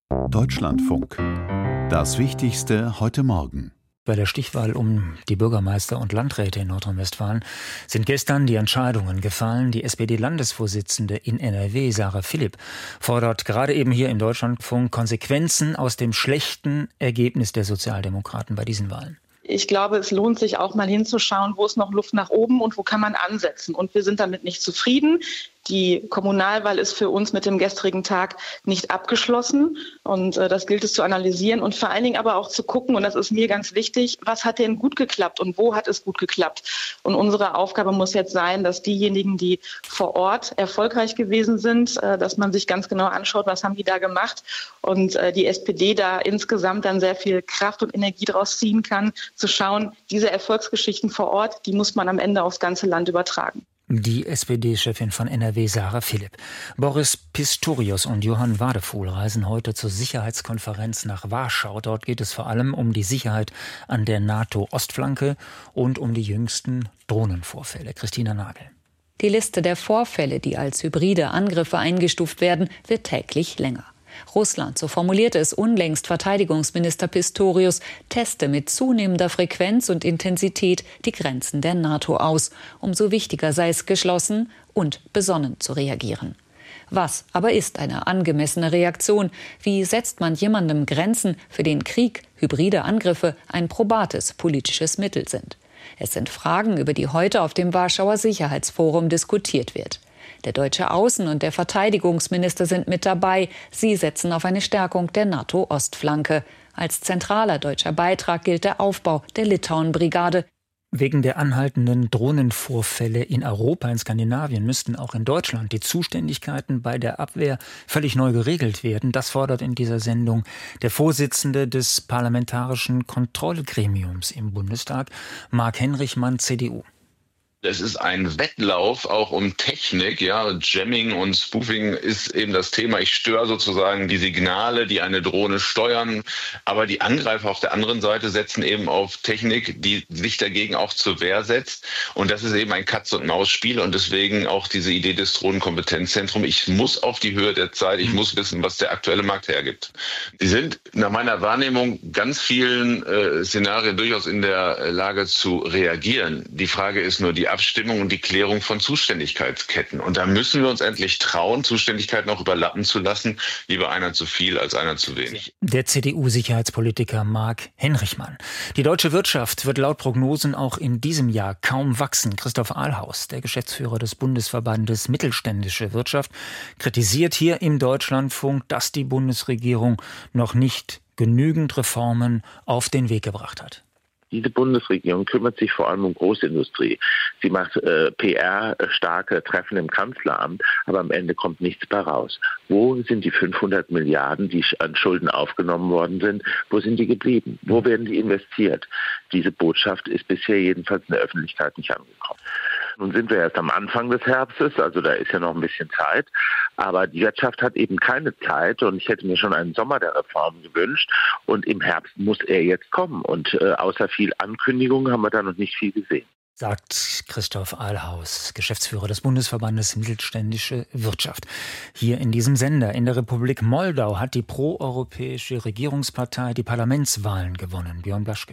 Deutschlandfunk. Das Wichtigste heute Morgen. Bei der Stichwahl um die Bürgermeister und Landräte in Nordrhein-Westfalen sind gestern die Entscheidungen gefallen. Die SPD-Landesvorsitzende in NRW, Sarah Philipp, fordert gerade eben hier im Deutschlandfunk Konsequenzen aus dem schlechten Ergebnis der Sozialdemokraten bei diesen Wahlen. Ich glaube, es lohnt sich auch mal hinzuschauen, wo ist noch Luft nach oben und wo kann man ansetzen. Und wir sind damit nicht zufrieden. Die Kommunalwahl ist für uns mit dem gestrigen Tag nicht abgeschlossen. Und das gilt es zu analysieren und vor allen Dingen aber auch zu gucken, und das ist mir ganz wichtig, was hat denn gut geklappt und wo hat es gut geklappt? Und unsere Aufgabe muss jetzt sein, dass diejenigen, die vor Ort erfolgreich gewesen sind, dass man sich ganz genau anschaut, was haben die da gemacht und die SPD da insgesamt dann sehr viel Kraft und Energie draus ziehen kann, zu schauen, diese Erfolgsgeschichten vor Ort, die muss man am Ende aufs ganze Land übertragen. Die SPD-Chefin von NRW, Sarah Philipp. Boris Pistorius und Johann Wadefuhl reisen heute zur Sicherheitskonferenz nach Warschau. Dort geht es vor allem um die Sicherheit an der NATO-Ostflanke und um die jüngsten Drohnenvorfälle. Christina Nagel. Die Liste der Vorfälle, die als hybride Angriffe eingestuft werden, wird täglich länger. Russland, so formulierte es unlängst Verteidigungsminister Pistorius, teste mit zunehmender Frequenz und Intensität die Grenzen der NATO aus. Umso wichtiger sei es, geschlossen und besonnen zu reagieren. Was aber ist eine angemessene Reaktion? Wie setzt man jemandem Grenzen, für den Krieg, hybride Angriffe ein probates politisches Mittel sind? Es sind Fragen, über die heute auf dem Warschauer Sicherheitsforum diskutiert wird. Der deutsche Außen- und der Verteidigungsminister sind mit dabei. Sie setzen auf eine Stärkung der NATO-Ostflanke. Als zentraler deutscher Beitrag gilt der Aufbau der Litauen-Brigade. Wegen der anhaltenden Drohnenvorfälle in Europa, in Skandinavien, müssten auch in Deutschland die Zuständigkeiten bei der Abwehr völlig neu geregelt werden. Das fordert in dieser Sendung der Vorsitzende des Parlamentarischen Kontrollgremiums im Bundestag, Marc Henrichmann, CDU. Es ist ein Wettlauf auch um Technik, ja. Jamming und Spoofing ist eben das Thema. Ich störe sozusagen die Signale, die eine Drohne steuern. Aber die Angreifer auf der anderen Seite setzen eben auf Technik, die sich dagegen auch zur Wehr setzt. Und das ist eben ein Katz-und-Maus-Spiel und deswegen auch diese Idee des Drohnenkompetenzzentrums. Ich muss auf die Höhe der Zeit, ich muss wissen, was der aktuelle Markt hergibt. Sie sind nach meiner Wahrnehmung ganz vielen Szenarien durchaus in der Lage zu reagieren. Die Frage ist nur die Abstimmung und die Klärung von Zuständigkeitsketten. Und da müssen wir uns endlich trauen, Zuständigkeiten auch überlappen zu lassen. Lieber einer zu viel als einer zu wenig. Der CDU-Sicherheitspolitiker Marc Henrichmann. Die deutsche Wirtschaft wird laut Prognosen auch in diesem Jahr kaum wachsen. Christoph Ahlhaus, der Geschäftsführer des Bundesverbandes Mittelständische Wirtschaft, kritisiert hier im Deutschlandfunk, dass die Bundesregierung noch nicht genügend Reformen auf den Weg gebracht hat. Diese Bundesregierung kümmert sich vor allem um Großindustrie. Sie macht PR-starke Treffen im Kanzleramt, aber am Ende kommt nichts bei raus. Wo sind die 500 Milliarden, die an Schulden aufgenommen worden sind? Wo sind die geblieben? Wo werden die investiert? Diese Botschaft ist bisher jedenfalls in der Öffentlichkeit nicht angekommen. Nun sind wir erst am Anfang des Herbstes, also da ist ja noch ein bisschen Zeit. Aber die Wirtschaft hat eben keine Zeit und ich hätte mir schon einen Sommer der Reformen gewünscht. Und im Herbst muss er jetzt kommen. Und außer viel Ankündigungen haben wir da noch nicht viel gesehen. Sagt Christoph Ahlhaus, Geschäftsführer des Bundesverbandes Mittelständische Wirtschaft. Hier in diesem Sender. In der Republik Moldau hat die proeuropäische Regierungspartei die Parlamentswahlen gewonnen. Björn Blaschke.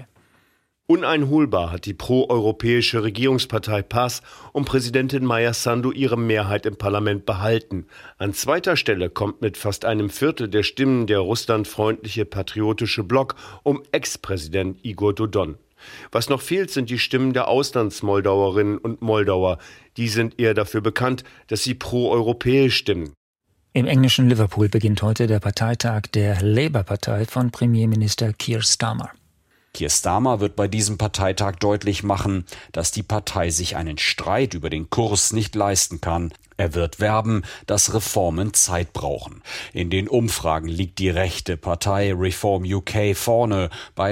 Uneinholbar hat die proeuropäische Regierungspartei PAS um Präsidentin Maia Sandu ihre Mehrheit im Parlament behalten. An zweiter Stelle kommt mit fast einem Viertel der Stimmen der russlandfreundliche patriotische Block um Ex-Präsident Igor Dodon. Was noch fehlt, sind die Stimmen der Auslandsmoldauerinnen und Moldauer. Die sind eher dafür bekannt, dass sie proeuropäisch stimmen. Im englischen Liverpool beginnt heute der Parteitag der Labour-Partei von Premierminister Keir Starmer. Keir Starmer wird bei diesem Parteitag deutlich machen, dass die Partei sich einen Streit über den Kurs nicht leisten kann. Er wird werben, dass Reformen Zeit brauchen. In den Umfragen liegt die rechte Partei Reform UK vorne bei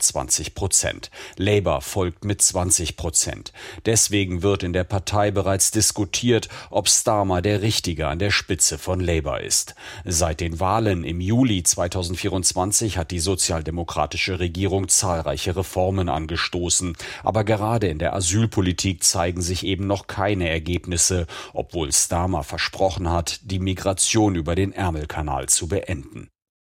29%. Labour folgt mit 20%. Deswegen wird in der Partei bereits diskutiert, ob Starmer der Richtige an der Spitze von Labour ist. Seit den Wahlen im Juli 2024 hat die sozialdemokratische Regierung zahlreiche Reformen angestoßen. Aber gerade in der Asylpolitik zeigen sich eben noch keine Ergebnisse, obwohl Starmer versprochen hat, die Migration über den Ärmelkanal zu beenden.